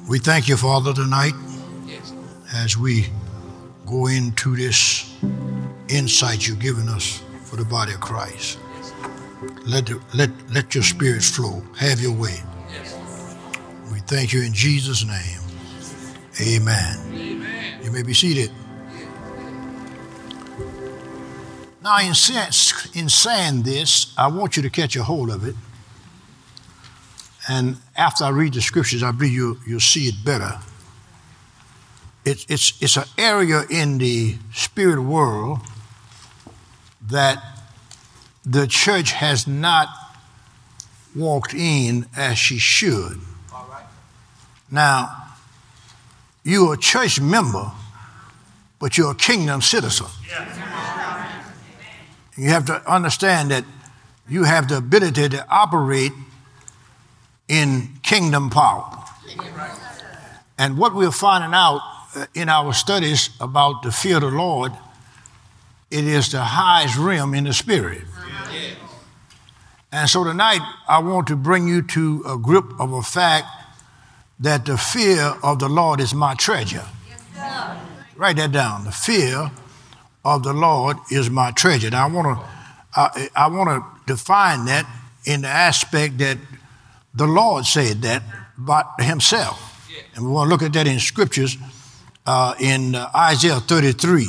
We thank you, Father, tonight as we go into this insight you've given us for the body of Christ. Let your spirit flow. Have your way. We thank you in Jesus' name. Amen. You may be seated. Now, in saying this, I want you to catch a hold of it. And after I read the scriptures, I believe you'll see it better. It's an area in the spirit world that the church has not walked in as she should. All right. Now, you're a church member, but you're a kingdom citizen. Yeah. You have to understand that you have the ability to operate in kingdom power. And what we're finding out in our studies about the fear of the Lord, it is the highest realm in the spirit. And so tonight, I want to bring you to a grip of a fact that the fear of the Lord is my treasure. Write that down. The fear of the Lord is my treasure. Now, I want to define that in the aspect that the Lord said that about himself. And we want to look at that in scriptures in Isaiah 33,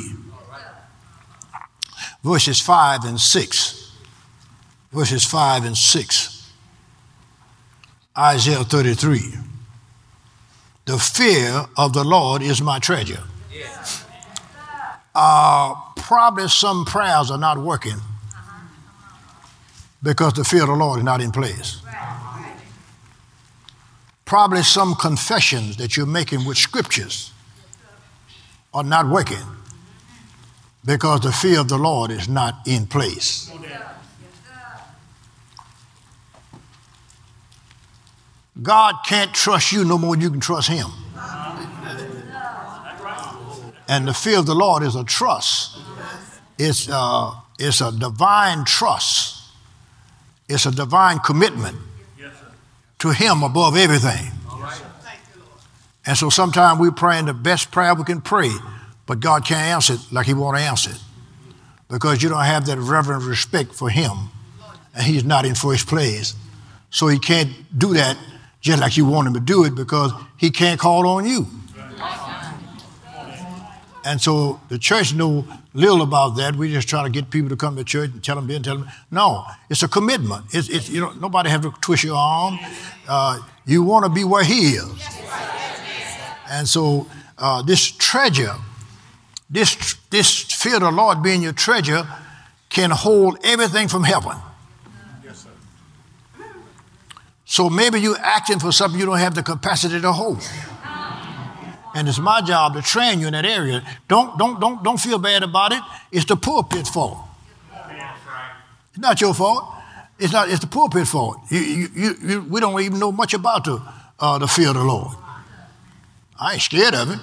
verses 5 and 6. Verses 5 and 6. Isaiah 33. The fear of the Lord is my treasure. Probably some prayers are not working because the fear of the Lord is not in place. Probably some confessions that you're making with scriptures are not working because the fear of the Lord is not in place. God can't trust you no more than you can trust him. And the fear of the Lord is a trust. It's a divine trust. It's a divine commitment to him above everything. And so sometimes we're praying the best prayer we can pray, but God can't answer it like he want to answer it because you don't have that reverent respect for him, and he's not in first place. So he can't do that just like you want him to do it because he can't call on you. And so the church know little about that. We just try to get people to come to church and tell them. No, it's a commitment. It's nobody have to twist your arm. You want to be where he is. And so this treasure, this fear of the Lord being your treasure can hold everything from heaven. Yes, sir. So maybe you're asking for something you don't have the capacity to hold. And it's my job to train you in that area. Don't feel bad about it. It's the pulpit's fault. It's not your fault. It's the pulpit's fault. We don't even know much about the fear of the Lord. I ain't scared of it.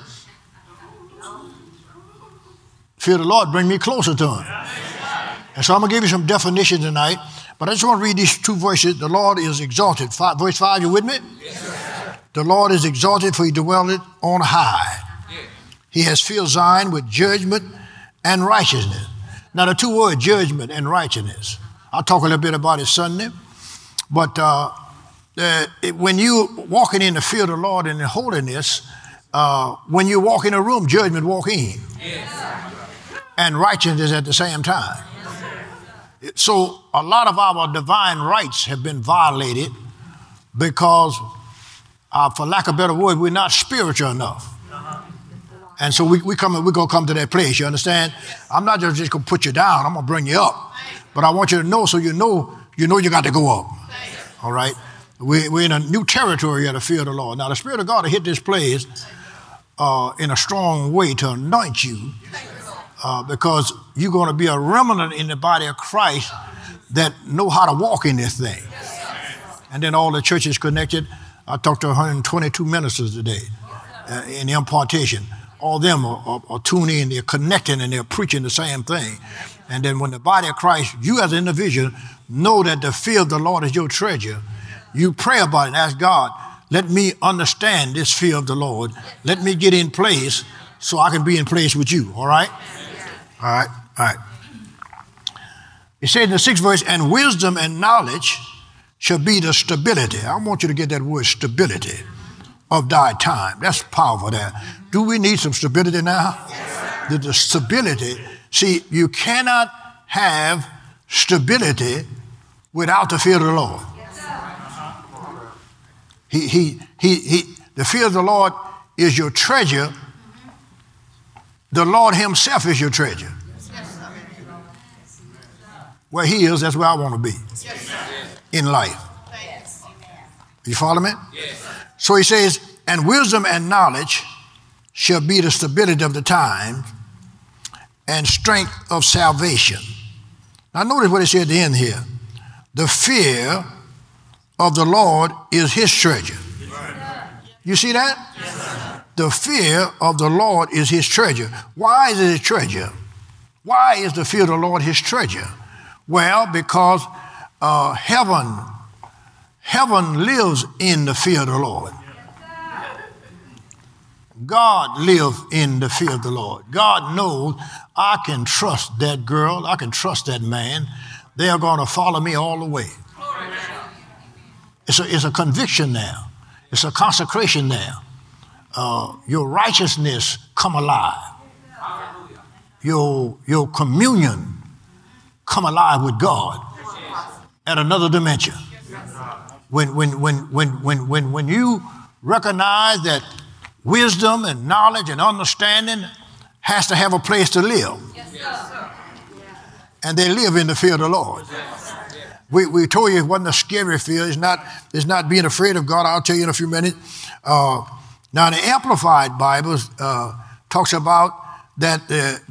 Fear of the Lord bring me closer to him. And so I'm going to give you some definitions tonight. But I just want to read these two verses. The Lord is exalted. Verse 5, you with me? Yes. The Lord is exalted, for he dwelleth on high. Yeah. He has filled Zion with judgment and righteousness. Now, the two words, judgment and righteousness. I'll talk a little bit about it Sunday. But when you're walking in the fear of the Lord and in holiness, when you walk in a room, judgment walk in. Yes. And righteousness at the same time. Yes. So a lot of our divine rights have been violated because for lack of a better word, we're not spiritual enough. And so we're going to come to that place, you understand? I'm not just going to put you down, I'm going to bring you up. But I want you to know so you know you got to go up. All right? We're in a new territory of the fear of the Lord. Now, the Spirit of God will hit this place in a strong way to anoint you because you're going to be a remnant in the body of Christ that know how to walk in this thing. And then all the churches connected. I talked to 122 ministers today in the impartation. All of them are tuning in, they're connecting, and they're preaching the same thing. And then when the body of Christ, you as an individual, know that the fear of the Lord is your treasure, you pray about it and ask God let me understand this fear of the Lord. Let me get in place so I can be in place with you. All right? All right. All right. It says in the 6th verse, and wisdom and knowledge shall be the stability. I want you to get that word stability of thy time. That's powerful there. Do we need some stability now? Yes, the stability. See, you cannot have stability without the fear of the Lord. The fear of the Lord is your treasure. The Lord himself is your treasure. Where he is, that's where I want to be in life. You follow me? So he says, and wisdom and knowledge shall be the stability of the time and strength of salvation. Now notice what it said at the end here. The fear of the Lord is his treasure. You see that? The fear of the Lord is his treasure. Why is it his treasure? Why is the fear of the Lord his treasure? Well, because heaven lives in the fear of the Lord. God lives in the fear of the Lord. God knows I can trust that girl, I can trust that man. They are going to follow me all the way. It's a conviction now. It's a consecration now. Your righteousness come alive. Your communion come alive with God at another dimension. When you recognize that wisdom and knowledge and understanding has to have a place to live. And they live in the fear of the Lord. We told you it wasn't a scary fear. It's not being afraid of God. I'll tell you in a few minutes. Now the Amplified Bible talks about that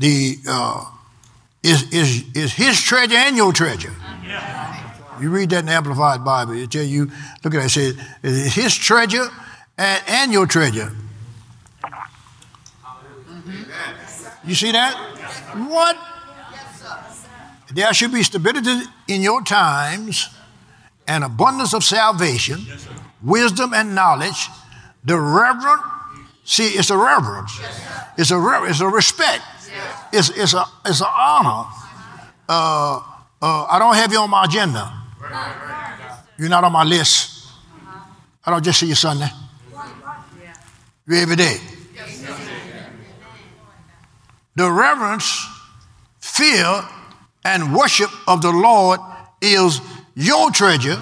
is his treasure and your treasure. You read that in the Amplified Bible. It tell you, look at that. It says it's his treasure and your treasure. You see that? What? There should be stability in your times and abundance of salvation, wisdom and knowledge, the reverent. See, it's a reverence. It's a respect. It's an honor. I don't have you on my agenda. You're not on my list. I don't just see you Sunday. You're every day. The reverence, fear, and worship of the Lord is your treasure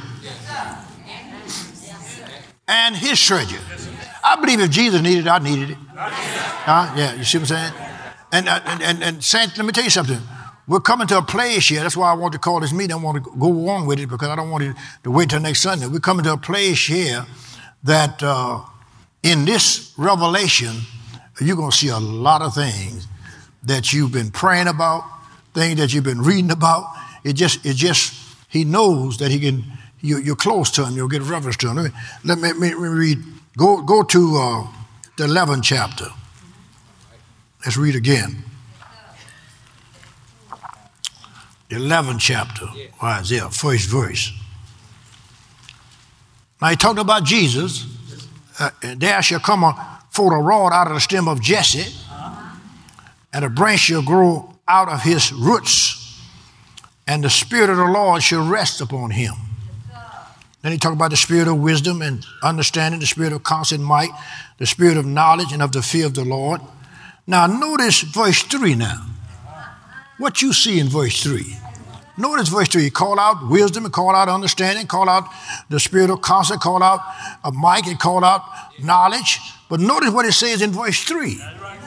and his treasure. I believe if Jesus needed it, I needed it. Yeah, you see what I'm saying? And saints, let me tell you something. We're coming to a place here. That's why I want to call this meeting. I want to go on with it because I don't want it to wait till next Sunday. We're coming to a place here that in this revelation, you're going to see a lot of things that you've been praying about, things that you've been reading about. It just he knows that he can, you're close to him. You'll get reverence to him. Let me read. Go to the 11th chapter. Let's read again. The 11th chapter of Isaiah, first verse. Now he talked about Jesus. There shall come forth a rod out of the stem of Jesse, and a branch shall grow out of his roots, and the Spirit of the Lord shall rest upon him. Then he talked about the spirit of wisdom and understanding, the spirit of counsel and might, the spirit of knowledge and of the fear of the Lord. Now notice verse 3 now. What you see in verse 3. Notice verse 3. Call out wisdom, and call out understanding, call out the spirit of counsel, call out a might, and call out knowledge. But notice what it says in verse 3.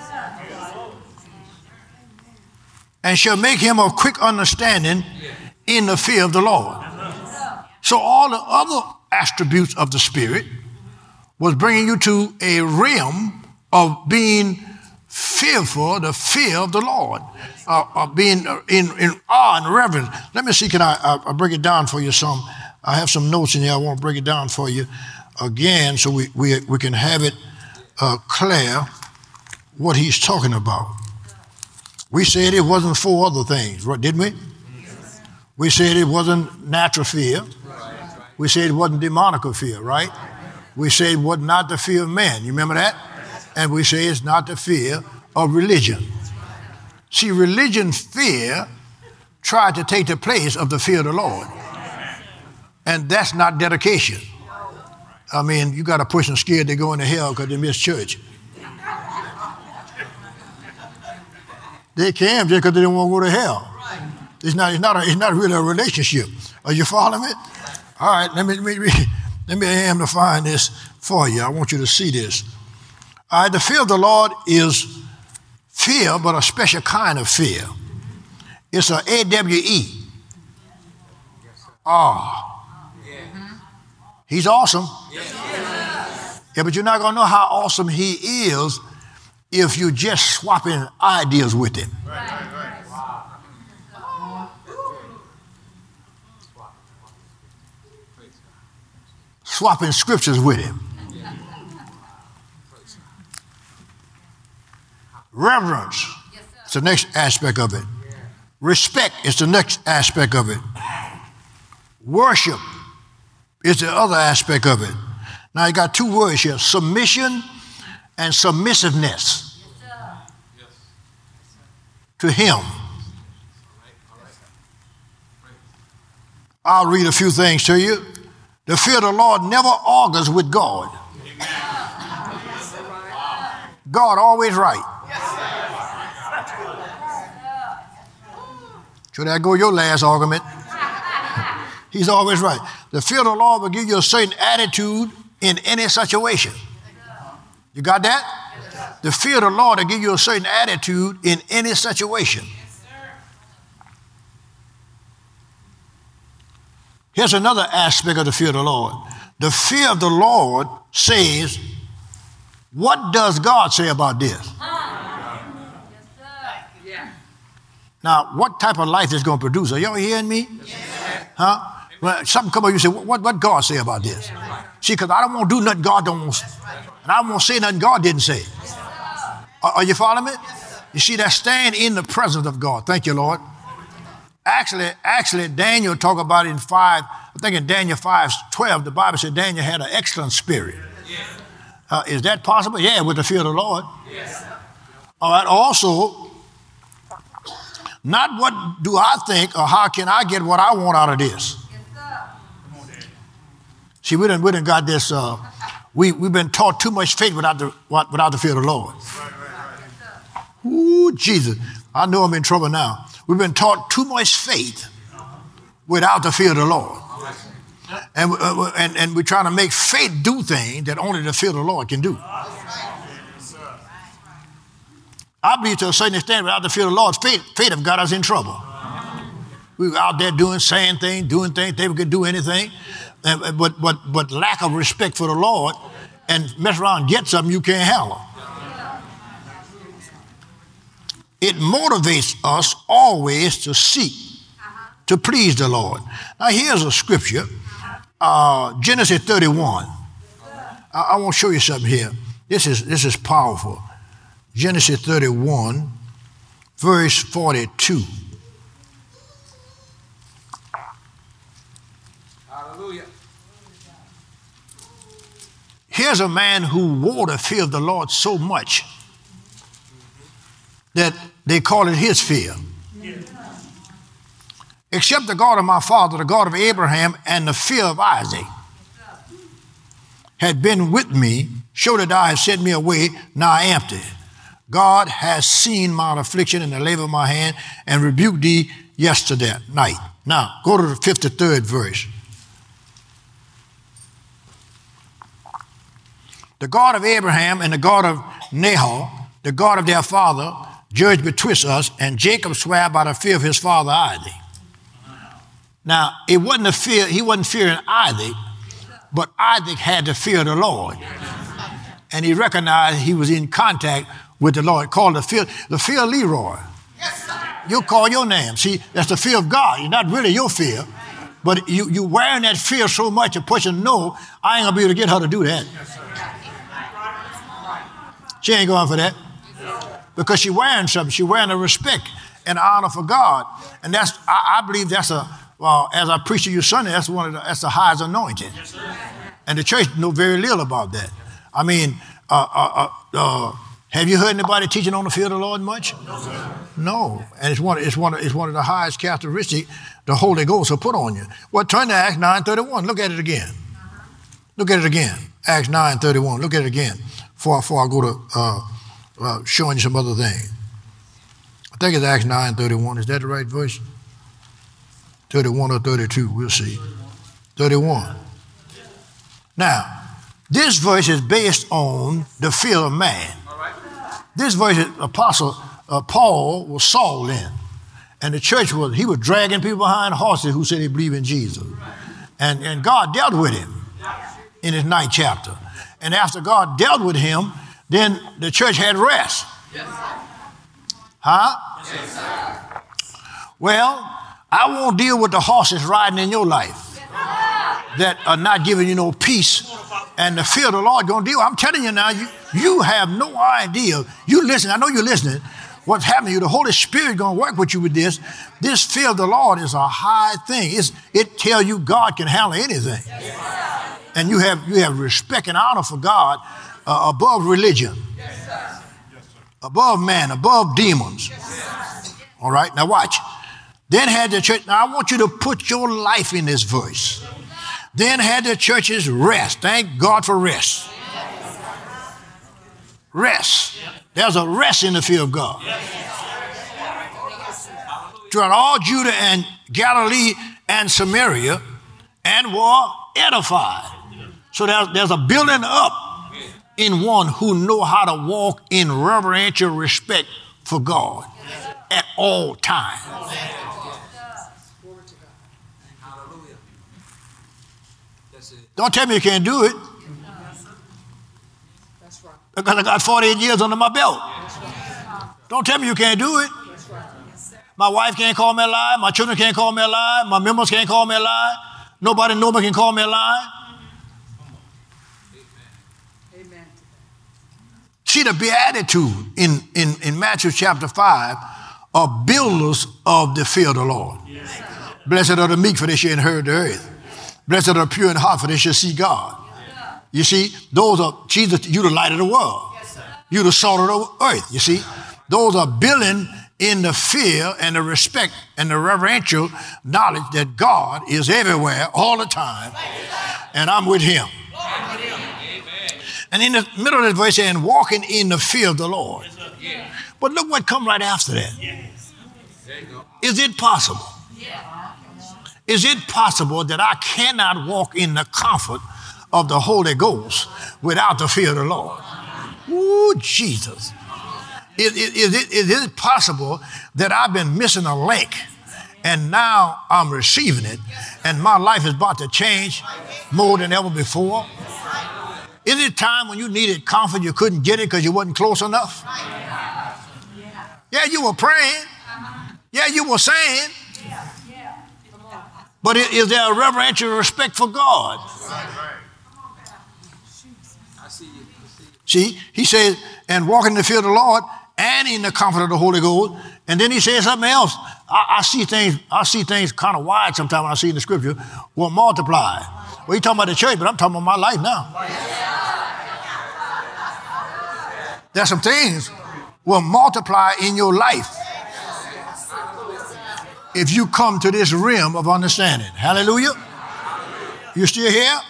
And shall make him of quick understanding in the fear of the Lord. So all the other attributes of the Spirit was bringing you to a realm of being fearful, the fear of the Lord, of being in awe and reverence. Let me see, can I break it down for you some? I have some notes in here. I want to break it down for you again so we can have it clear what he's talking about. We said it wasn't 4 other things, right, didn't we? We said it wasn't natural fear. We said it wasn't demonic fear, right? We say what not the fear of man. You remember that? And we say it's not the fear of religion. See, religion fear tried to take the place of the fear of the Lord. And that's not dedication. I mean, you got a person scared they go into hell because they miss church. They can just because they don't want to go to hell. It's not really a relationship. Are you following me? All right, let me amplify this for you. I want you to see this. All right, the fear of the Lord is fear, but a special kind of fear. It's a AWE. He's awesome. Yeah, but you're not going to know how awesome he is if you're just swapping ideas with him. Swapping scriptures with him. Reverence is the next aspect of it. Respect is the next aspect of it. Worship is the other aspect of it. Now you got two words here, submission and submissiveness to him. I'll read a few things to you. The fear of the Lord never argues with God. God always right. Should that go your last argument? He's always right. The fear of the Lord will give you a certain attitude in any situation. You got that? The fear of the Lord will give you a certain attitude in any situation. Here's another aspect of the fear of the Lord. The fear of the Lord says, what does God say about this? Now, what type of life is going to produce? Are y'all hearing me? Huh? Well, something come up, you say, what God say about this? See, because I don't want to do nothing God don't want to say. And I don't want to say nothing God didn't say. Are you following me? You see, that stand in the presence of God. Thank you, Lord. Actually, Daniel talked about it in I think in Daniel 5:12, the Bible said Daniel had an excellent spirit. Is that possible? Yeah, with the fear of the Lord. All right, also, not what do I think or how can I get what I want out of this. See, we done got this, we've been taught too much faith without the fear of the Lord. Ooh, Jesus, I know I'm in trouble now. We've been taught too much faith without the fear of the Lord. And we're trying to make faith do things that only the fear of the Lord can do. I believe to a certain extent without the fear of the Lord, faith have got us in trouble. We were out there saying things, doing things, they could do anything. But lack of respect for the Lord and mess around and get something you can't handle. It motivates us always to seek to please the Lord. Now here's a scripture, Genesis 31. I want to show you something here. This is powerful. Genesis 31, verse 42. Hallelujah. Here's a man who wore the fear of the Lord so much that they call it his fear. Except the God of my father, the God of Abraham, and the fear of Isaac had been with me, show that thou hast sent me away, now I am empty. God has seen my affliction and the labor of my hand and rebuked thee yesterday night. Now, go to the 53rd verse. The God of Abraham and the God of Nahor, the God of their father, judged betwixt us, and Jacob swore by the fear of his father Isaac. Now, it wasn't a fear, he wasn't fearing Isaac, but Isaac had the fear of the Lord. And he recognized he was in contact with the Lord, called the fear of Leroy. You'll call your name. See, that's the fear of God. It's not really your fear, but you wearing that fear so much, a person know, I ain't gonna be able to get her to do that. She ain't going for that. Because she's wearing something. She's wearing a respect and honor for God. And I believe that's as I preach to you Sunday, that's the highest anointing. And the church know very little about that. I mean, have you heard anybody teaching on the fear of the Lord much? No. And it's one of the highest characteristics the Holy Ghost will put on you. Well, turn to Acts 9:31. Look at it again. Look at it again. Acts 9:31. Look at it again before I go to showing you some other things. I think it's Acts 9:31. Is that the right verse? 31 or 32, we'll see. 31. Now, this verse is based on the fear of man. This verse, Apostle Paul was Saul in. And the church he was dragging people behind horses who said they believe in Jesus. And God dealt with him in his 9th chapter. And after God dealt with him, then the church had rest. Huh? Well, I won't deal with the horses riding in your life that are not giving you no peace. And the fear of the Lord going to deal. I'm telling you now, you have no idea. You listen, I know you're listening. What's happening to you, the Holy Spirit going to work with you with this. This fear of the Lord is a high thing. It tells you God can handle anything. And you have respect and honor for God above religion, above man, above demons. All right, now watch. Then had the church, now I want you to put your life in this verse. Then had the churches rest. Thank God for rest. Rest. There's a rest in the fear of God. Throughout all Judah and Galilee and Samaria, and were edified. So there's a building up in one who know how to walk in reverential respect for God at all times. Don't tell me you can't do it. Because I got 48 years under my belt. Don't tell me you can't do it. My wife can't call me a lie. My children can't call me a lie. My members can't call me a lie. Nobody can call me a lie. Amen. See, the beatitude in Matthew chapter 5 are builders of the fear of the Lord. Yes. Blessed are the meek, for they shall inherit the earth. Blessed are the pure in heart, for they shall see God. Yeah. You see, those are, Jesus, you the light of the world. Yes, you the salt of the earth, you see. Those are building in the fear and the respect and the reverential knowledge that God is everywhere all the time, and I'm with him. And in the middle of the verse, saying, walking in the fear of the Lord. But look what comes right after that. Is it possible? Is it possible that I cannot walk in the comfort of the Holy Ghost without the fear of the Lord? Ooh, Jesus. Is it possible that I've been missing a link and now I'm receiving it and my life is about to change more than ever before? Is it time when you needed comfort, you couldn't get it because you wasn't close enough? Yeah, you were praying. Yeah, you were saying. But is there a reverential respect for God? See, he says, and walking in the fear of the Lord and in the comfort of the Holy Ghost. And then he says something else. I see things kind of wide sometimes when I see in the scripture, will multiply. Well, he's talking about the church, but I'm talking about my life now. There's some things will multiply in your life if you come to this realm of understanding. Hallelujah. You still here?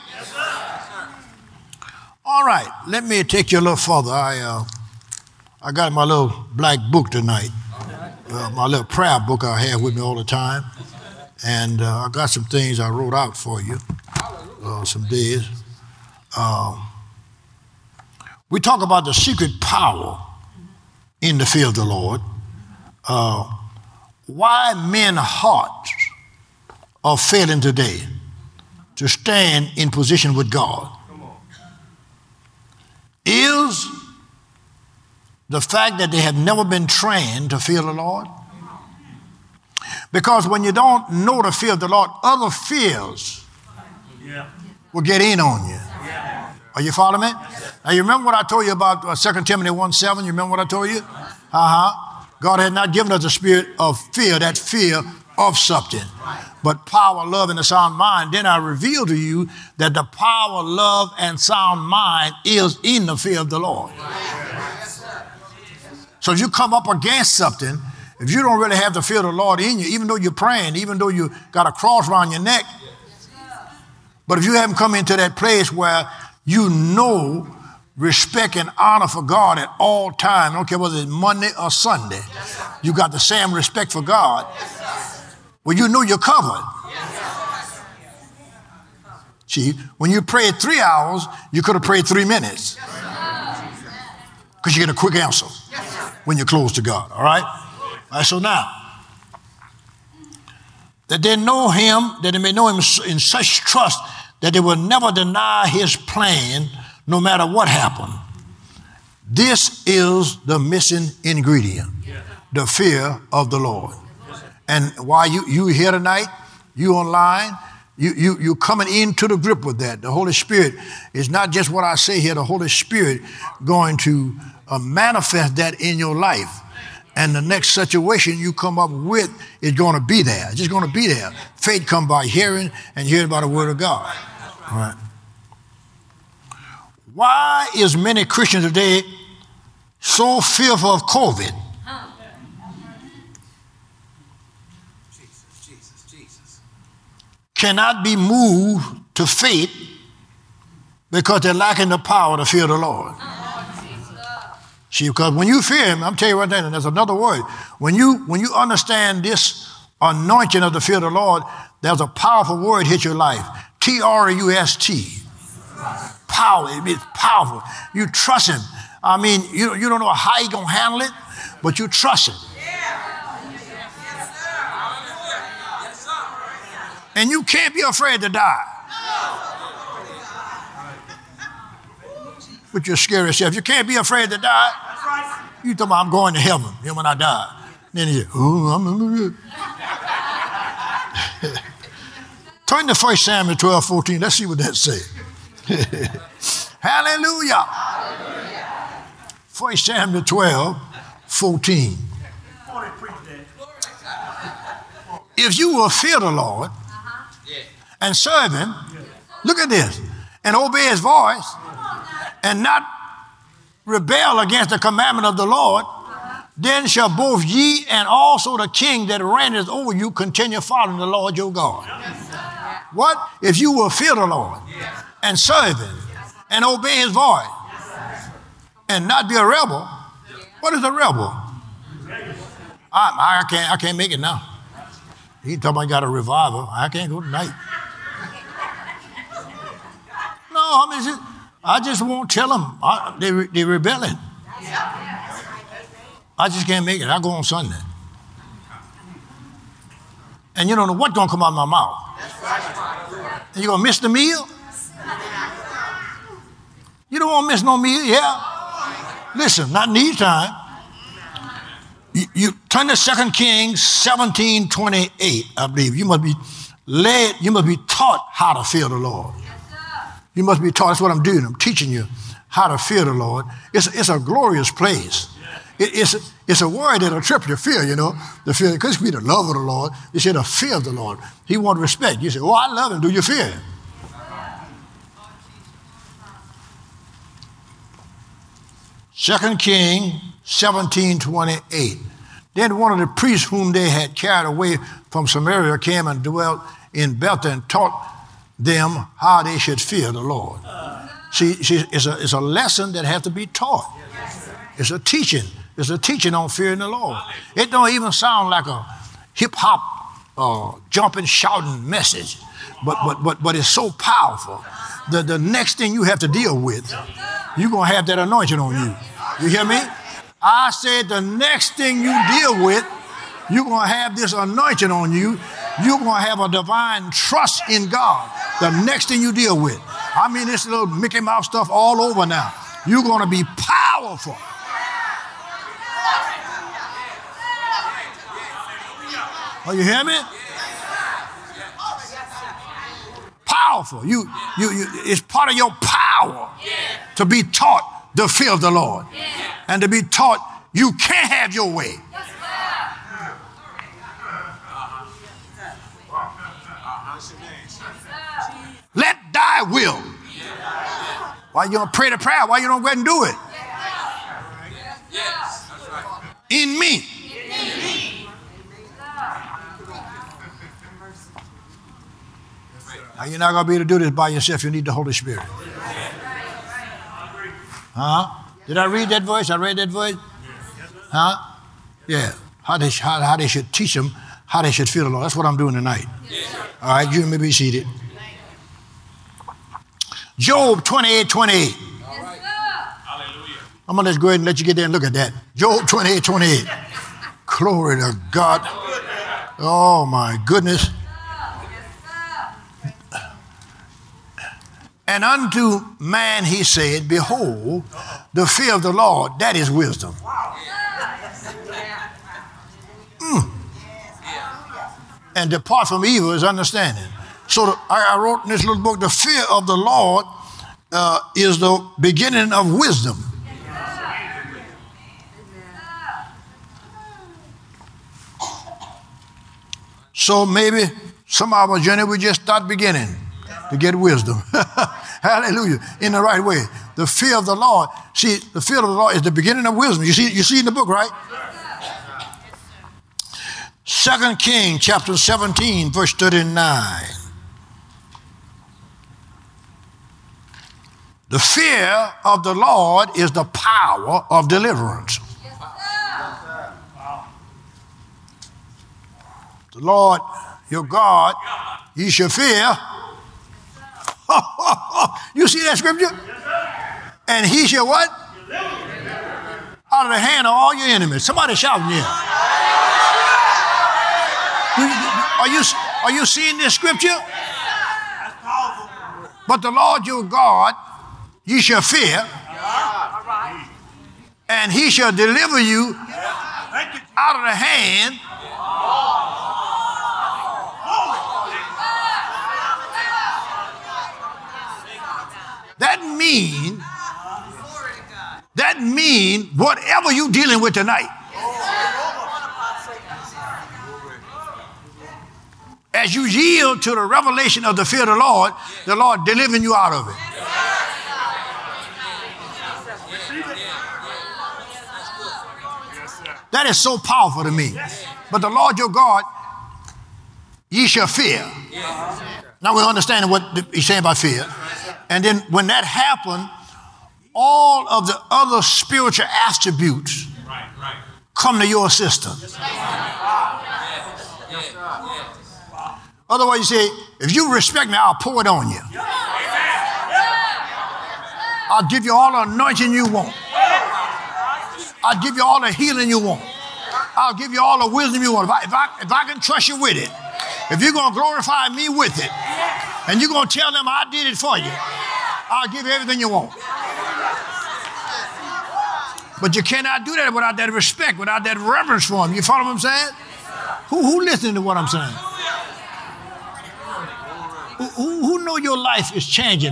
All right, let me take you a little further. I got my little black book tonight, my little prayer book I have with me all the time. And I got some things I wrote out for you, some days. We talk about the secret power in the fear of the Lord. Why men's hearts are failing today to stand in position with God is the fact that they have never been trained to fear the Lord. Because when you don't know the fear of the Lord, other fears will get in on you. Are you following me? Now you remember what I told you about 2 Timothy 1:7? You remember what I told you? God had not given us a spirit of fear, that fear of something, but power, love, and a sound mind. Then I reveal to you that the power, love, and sound mind is in the fear of the Lord. So if you come up against something, if you don't really have the fear of the Lord in you, even though you're praying, even though you got a cross around your neck, but if you haven't come into that place where you know respect and honor for God at all times, I don't care whether it's Monday or Sunday, you got the same respect for God, well, you know you're covered. See, when you prayed 3 hours, you could have prayed 3 minutes because you get a quick answer when you're close to God, all right? All right, so now, that they know him, that they may know him in such trust that they will never deny his plan no matter what happened. This is the missing ingredient, the fear of the Lord. And while you here tonight, you online, you coming into the grip with that. The Holy Spirit is not just what I say here. The Holy Spirit going to manifest that in your life. And the next situation you come up with is going to be there. It's just going to be there. Faith comes by hearing, and hearing by the word of God. All right. Why is many Christians today so fearful of COVID? Jesus. Cannot be moved to faith because they're lacking the power to fear the Lord. See, because when you fear him, I'm telling you right now, and there's another word. When you understand this anointing of the fear of the Lord, there's a powerful word hit your life. Trust. Power. It's powerful. You trust him. I mean, you don't know how he's going to handle it, but you trust him. And you can't be afraid to die. But you're scared yourself. You can't be afraid to die. You talking about I'm going to heaven when I die. Then you say, oh, Turn to 1 Samuel 12:14. Let's see what that says. Hallelujah. 1 Samuel 12:14. If you will fear the Lord and serve him, look at this, and obey his voice, and not rebel against the commandment of the Lord, then shall both ye and also the king that reigneth over you continue following the Lord your God. What? If you will fear the Lord and serve him and obey his voice and not be a rebel. What is a rebel? I can't make it now. He talking about got a revival. I can't go tonight. No, I just won't tell them. They're rebelling. I just can't make it. I go on Sunday. And you don't know what's going to come out of my mouth. And you're going to miss the meal? You don't want to miss no meal, yeah? Listen, not in these time. You turn to 2 Kings 17:28, I believe. You must be led, you must be taught how to fear the Lord. You must be taught. That's what I'm doing. I'm teaching you how to fear the Lord. It's a glorious place. It's a word that'll trip your fear, you know. The fear, because it could be the love of the Lord. You say the fear of the Lord. He wants respect. You say, oh, I love him. Do you fear him? Second Kings 17:28. Then one of the priests whom they had carried away from Samaria came and dwelt in Bethel and taught them how they should fear the Lord. See, it's a lesson that has to be taught. It's a teaching. It's a teaching on fearing the Lord. It don't even sound like a hip-hop, jumping, shouting message, but it's so powerful. The next thing you have to deal with, you're going to have that anointing on you. You hear me? I said the next thing you deal with, you're going to have this anointing on you. You're going to have a divine trust in God. The next thing you deal with. I mean, this little Mickey Mouse stuff all over now. You're going to be powerful. Oh, you hear me? Powerful. It's part of your power to be taught the fear of the Lord. And to be taught you can't have your way. I will. Why you don't pray the prayer? Why you don't go ahead and do it? In me. Now you're not going to be able to do this by yourself. You need the Holy Spirit. Huh? Did I read that voice? I read that voice? Huh? Yeah. How they should teach them how they should feel the Lord. That's what I'm doing tonight. All right, you may be seated. Job 28:28. I'm going to just go ahead and let you get there and look at that. Job 28:28. Glory to God. Oh, my goodness. And unto man he said, behold, the fear of the Lord, that is wisdom. And depart from evil is understanding. So I wrote in this little book, the fear of the Lord is the beginning of wisdom. So maybe some of our journey we just start beginning to get wisdom. Hallelujah. In the right way. The fear of the Lord. See, the fear of the Lord is the beginning of wisdom. You see in the book, right? 2 Kings chapter 17, verse 39. The fear of the Lord is the power of deliverance. The Lord, your God, ye shall fear. You see that scripture? And he shall what? Out of the hand of all your enemies. Somebody shouting here. Are you seeing this scripture? But the Lord your God, ye shall fear, and he shall deliver you out of the hand. That mean whatever you're dealing with tonight. As you yield to the revelation of the fear of the Lord delivering you out of it. That is so powerful to me. But the Lord your God, ye shall fear. Now we're understanding what he's saying about fear. And then when that happened, all of the other spiritual attributes come to your assistance. Otherwise, you say, if you respect me, I'll pour it on you. I'll give you all the anointing you want. I'll give you all the healing you want. I'll give you all the wisdom you want. If I can trust you with it, if you're going to glorify me with it, and you're going to tell them I did it for you, I'll give you everything you want. But you cannot do that without that respect, without that reverence for him. You follow what I'm saying? Who listening to what I'm saying? Who know your life is changing?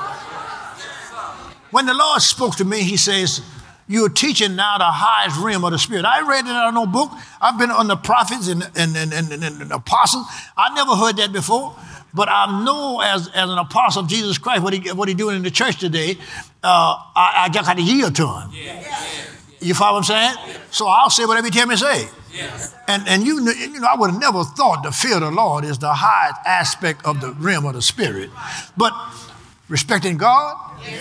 When the Lord spoke to me, he says, you're teaching now the highest realm of the Spirit. I read it in no book. I've been on the prophets and apostles. I never heard that before. But I know as an apostle of Jesus Christ, what he doing in the church today, I just got to yield to him. You follow what I'm saying? So I'll say whatever he tell me to say. And you know, I would have never thought the fear of the Lord is the highest aspect of the realm of the Spirit. But respecting God?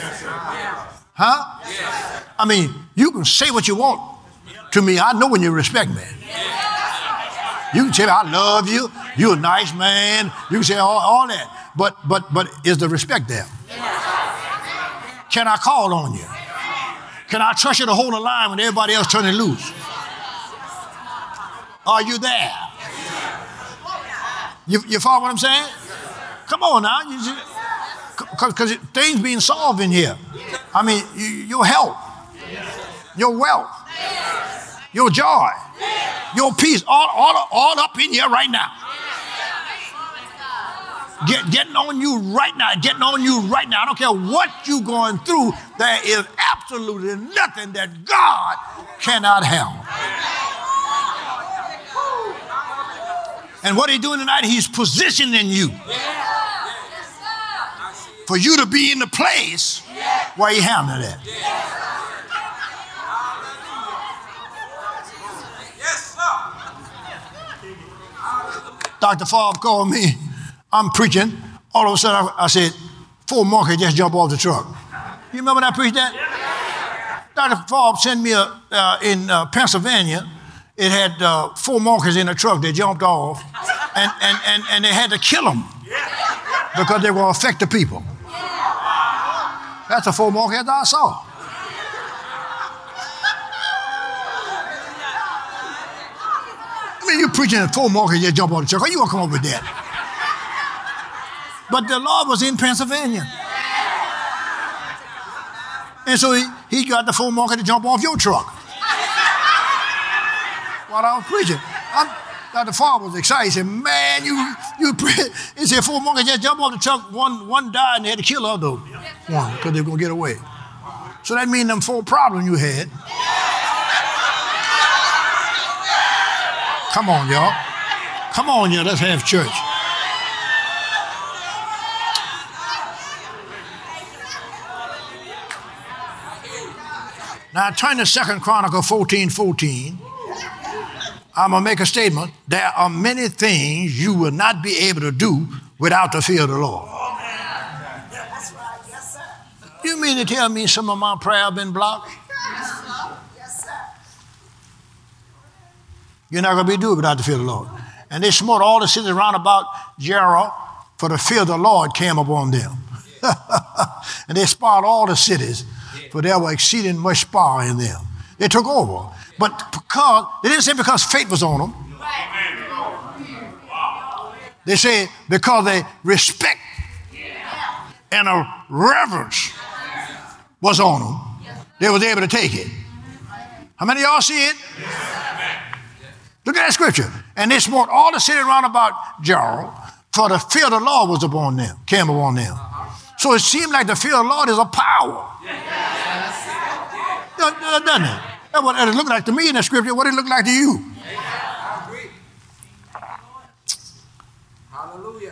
Huh? I mean, you can say what you want to me. I know when you respect me. You can tell me, I love you. You're a nice man. You can say all that. But is the respect there? Can I call on you? Can I trust you to hold the line when everybody else turning loose? Are you there? You follow what I'm saying? Come on now. Because things being solved in here. I mean, your health, your wealth, your joy, your peace, all up in here right now. Getting on you right now. Getting on you right now. I don't care what you're going through. There is absolutely nothing that God cannot handle. And what he's doing tonight, he's positioning you for you to be in the place where he handled it. Dr. Favre called me. I'm preaching. All of a sudden, I said, 4 monkeys just jump off the truck. You remember that I preached that? Dr. Favre sent me in Pennsylvania. It had 4 monkeys in the truck. They jumped off, and they had to kill them because they will affect the people. That's the 4 monkeys I saw. I mean, you're preaching that 4 monkeys just jump off the truck. How you gonna come up with that? But the Lord was in Pennsylvania. And so he got the 4 monkeys to jump off your truck while I was preaching. Dr. Favre was excited. He said, man, he said 4 monkeys just jump off the truck. One died and they had to kill the other one because they were going to get away. So that means them 4 problems you had. Come on, y'all. Come on, y'all. Let's have church. Now turn to 2 Chronicles 14:14. I'm going to make a statement. There are many things you will not be able to do without the fear of the Lord. That's right. Yes, sir. You mean to tell me some of my prayer have been blocked? Yes, sir. You're not going to be doing it without the fear of the Lord. And they smote all the cities around about Jericho, for the fear of the Lord came upon them. And they spoiled all the cities, for there were exceeding much spoil in them. They took over. But because, they didn't say because faith was on them. They said because they respect and a reverence was on them, they was able to take it. How many of y'all see it? Look at that scripture. And they smote all the city round about Jericho, for the fear of the Lord was upon them, came upon them. So it seemed like the fear of the Lord is a power. Doesn't it? That's what it looked like to me in the scripture. What did it look like to you? Hallelujah.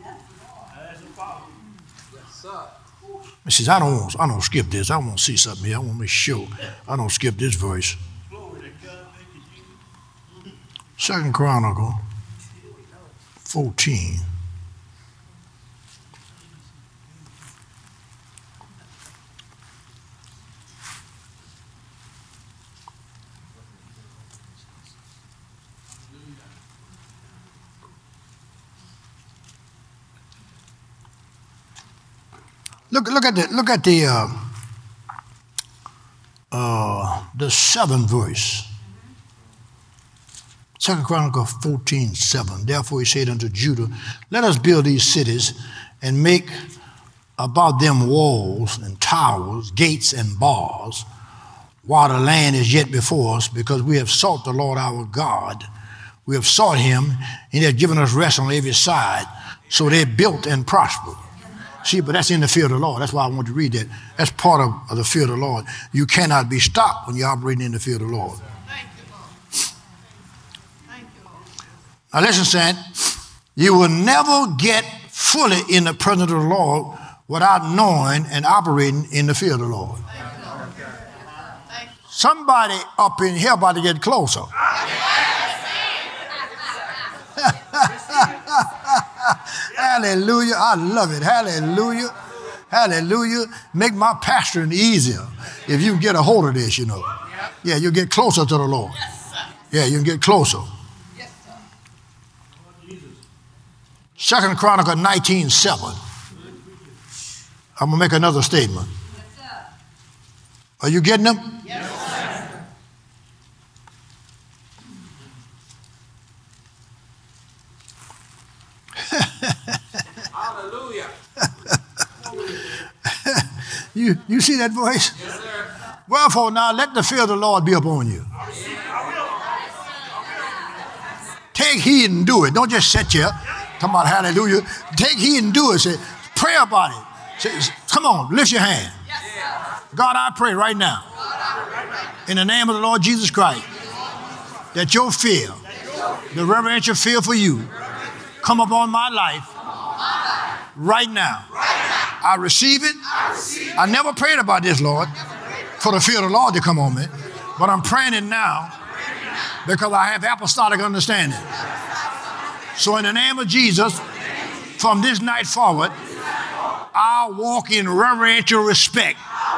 Yes, sir. He says, I don't skip this. I want to see something here. I want to make sure I don't skip this verse. 2 Chronicles 14. Look at the 7th verse. 2 Chronicles 14:7. Therefore he said unto Judah, let us build these cities and make about them walls and towers, gates and bars, while the land is yet before us, because we have sought the Lord our God. We have sought him, and he has given us rest on every side. So they built and prospered. See, but that's in the fear of the Lord. That's why I want to read that. That's part of the fear of the Lord. You cannot be stopped when you're operating in the fear of the Lord. Thank you, Lord. Thank you, Lord. Now listen, son. You will never get fully in the presence of the Lord without knowing and operating in the fear of the Lord. Thank you, Lord. Thank you. Somebody up in here about to get closer. Hallelujah. I love it. Hallelujah. Hallelujah. Make my pastoring easier if you can get a hold of this, you know. Yeah, you'll get closer to the Lord. Yeah, you can get closer. 2 Chronicles 19:7. I'm going to make another statement. Are you getting them? Yes, sir. Hallelujah. You see that voice? Yes, sir. Wherefore now let the fear of the Lord be upon you. Take heed and do it. Don't just sit here. Come on, hallelujah. Take heed and do it. Say, pray about it. Say, come on, lift your hand. Yes, sir. God, I pray right now, in the name of the Lord Jesus Christ, that your fear, the reverential fear for you, come upon my life right now. I receive it. I never prayed about this, Lord, for the fear of the Lord to come on me. But I'm praying it now because I have apostolic understanding. So in the name of Jesus, from this night forward, I'll walk in reverential respect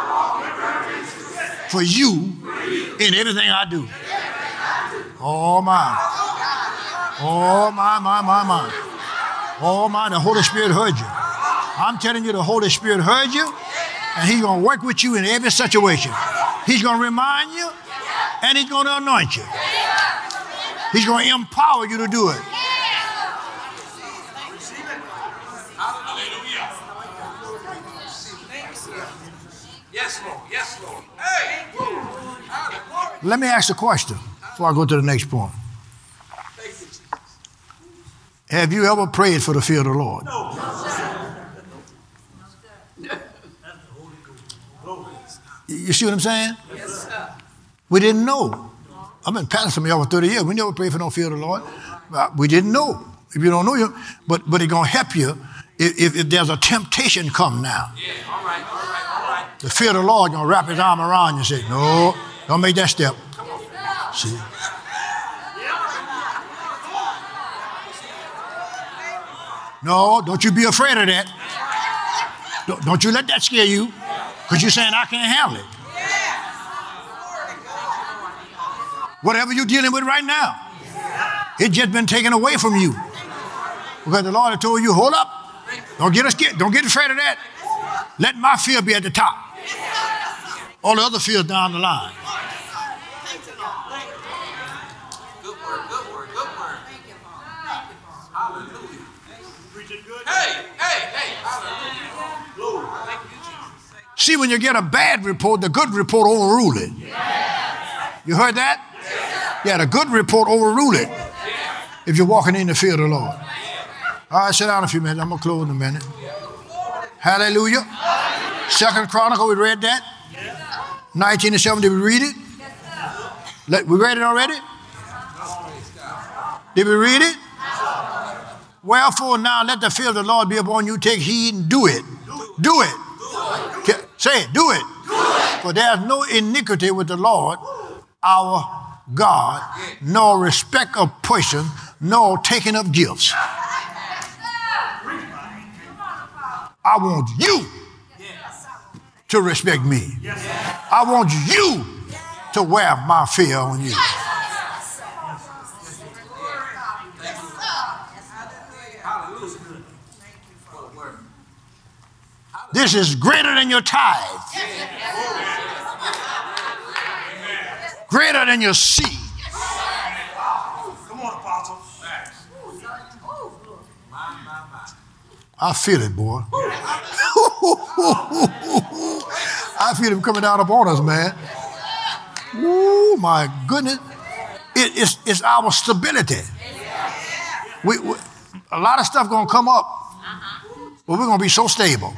for you in everything I do. Oh, my. Oh, my. Oh, my, the Holy Spirit heard you. I'm telling you, the Holy Spirit heard you, and he's going to work with you in every situation. He's going to remind you, and he's going to anoint you. He's going to empower you to do it. Yes, Lord. Yes, Lord. Hey. Let me ask a question before I go to the next point. Have you ever prayed for the fear of the Lord? No. You see what I'm saying? Yes, sir. We didn't know. I've been pastoring y'all for 30 years. We never prayed for no fear of the Lord. We didn't know. If you don't know, but it's going to help you if there's a temptation come now. Yeah, all right. The fear of the Lord going to wrap his arm around you and say, no, don't make that step. See? No, don't you be afraid of that. Don't you let that scare you, because you're saying, I can't handle it. Whatever you're dealing with right now, it's just been taken away from you. Because the Lord had told you, hold up. Don't get scared. Don't get afraid of that. Let my fear be at the top. All the other fears down the line. Good word. Hallelujah. Hey. Hallelujah. Thank you, Jesus. See, when you get a bad report, the good report overrule it. You heard that? Yeah, the good report overrule it if you're walking in the fear of the Lord. All right, sit down a few minutes. I'm going to close in a minute. Hallelujah. 2 Chronicle, we read that. 19:7, did we read it? We read it already? Did we read it? Wherefore now let the fear of the Lord be upon you. Take heed and do it. Do it. Say it, do it. For there is no iniquity with the Lord, our God, nor respect of person, nor taking of gifts. I want you to respect me. I want you to wear my fear on you. This is greater than your tithe. Greater than your seed. Come on, Apostle. I feel it, boy. I feel him coming down upon us, man. Oh, my goodness. It's our stability. We, a lot of stuff going to come up, but we're going to be so stable.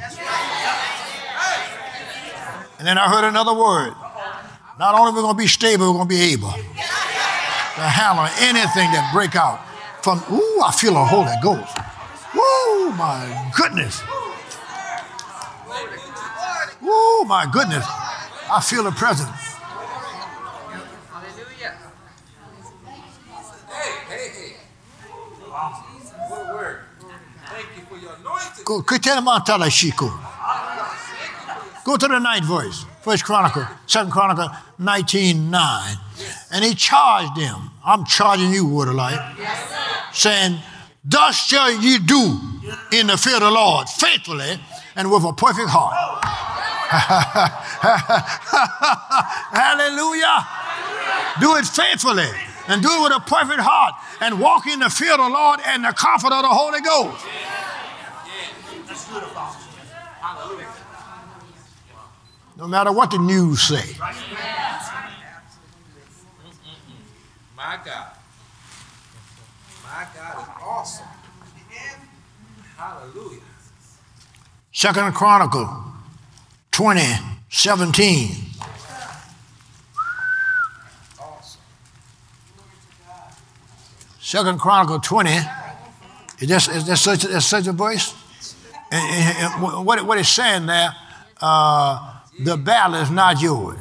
And then I heard another word. Not only are we going to be stable, we're going to be able to handle anything that break out from, ooh, I feel a Holy Ghost. Woo, my goodness. Woo, my goodness. I feel the presence. Hallelujah. Hey. Good word. Thank you for your anointing. Go to the ninth verse. 2 Chronicle 19:9. And he charged them. I'm charging you, word of life. Saying, thus shall ye do in the fear of the Lord, faithfully and with a perfect heart. Hallelujah. Do it faithfully and do it with a perfect heart and walk in the fear of the Lord and the comfort of the Holy Ghost. That's good, Apostle. Hallelujah. No matter what the news say. My God. My God is awesome. Hallelujah. 2 Chronicle 20:17. Awesome. 2 Chronicle 20. Is there such a voice? And what it's saying there, the battle is not yours.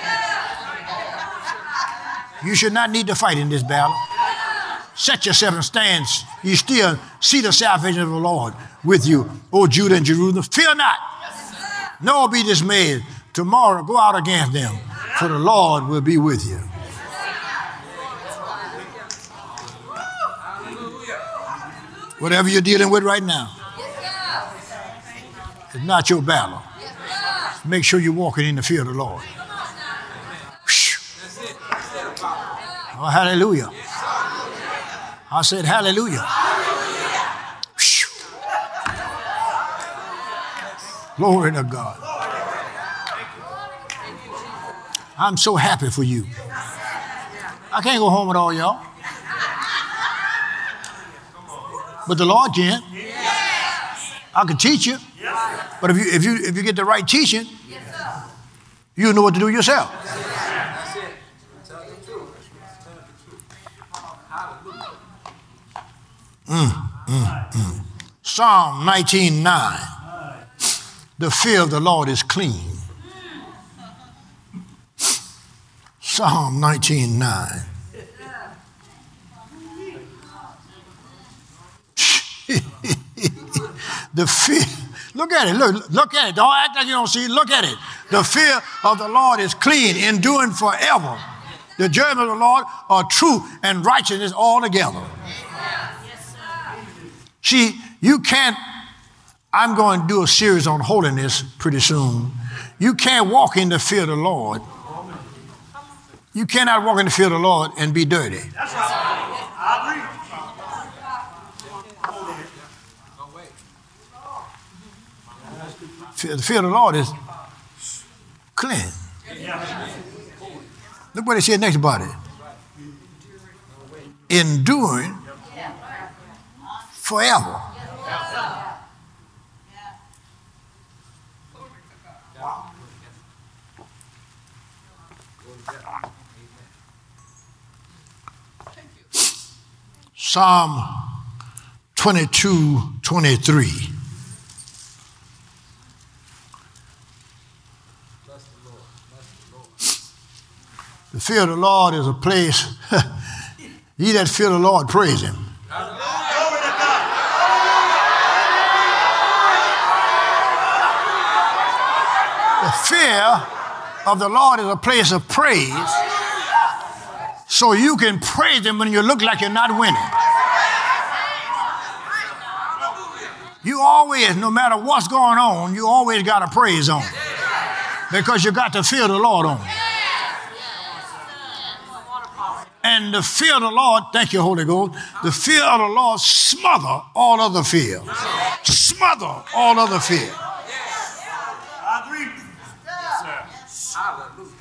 You should not need to fight in this battle. Set yourself and stand. You still see the salvation of the Lord with you, O Judah and Jerusalem. Fear not, nor be dismayed. Tomorrow go out against them, for the Lord will be with you. Whatever you're dealing with right now, it's not your battle. Make sure you're walking in the fear of the Lord. Oh, hallelujah. I said hallelujah. Glory to God. I'm so happy for you. I can't go home with all y'all. But the Lord can. I can teach you. But if you get the right teaching, you'll know what to do yourself. Psalm 19:9. The fear of the Lord is clean. Psalm 19:9. The fear. Look at it. Look at it. Don't act like you don't see it. Look at it. The fear of the Lord is clean, enduring forever. The judgment of the Lord are true and righteousness altogether. See, you can't. I'm going to do a series on holiness pretty soon. You can't walk in the fear of the Lord. You cannot walk in the fear of the Lord and be dirty. That's right. I agree. The fear of the Lord is clean. Look what it said next about it. Enduring forever. Psalm 22:23. The fear of the Lord is a place. Ye that fear the Lord, praise him. The fear of the Lord is a place of praise, so you can praise him when you look like you're not winning. You always, no matter what's going on, you always got a praise on, because you got the fear of the Lord on. And the fear of the Lord, thank you, Holy Ghost, the fear of the Lord smother all other fear. Smother all other fear. I agree. Yes, sir. Hallelujah.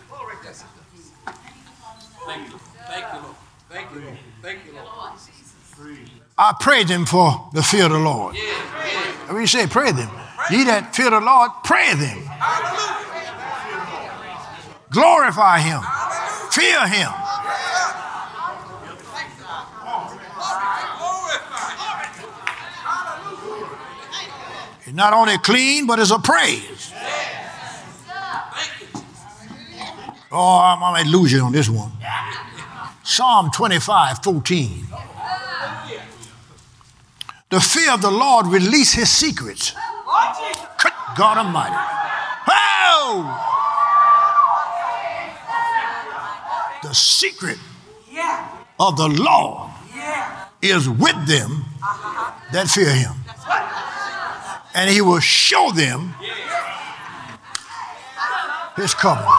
Thank you. Thank you, Lord. Thank you, Lord. Thank you, Lord. I praise him for the fear of the Lord. When you say praise him, ye that fear the Lord, praise him. Glorify him. Fear him. It's not only clean, but it's a praise. Oh, I might lose you on this one. Psalm 25:14. The fear of the Lord release his secrets. Good God Almighty. Oh! The secret of the Lord is with them that fear him. And he will show them his covenant.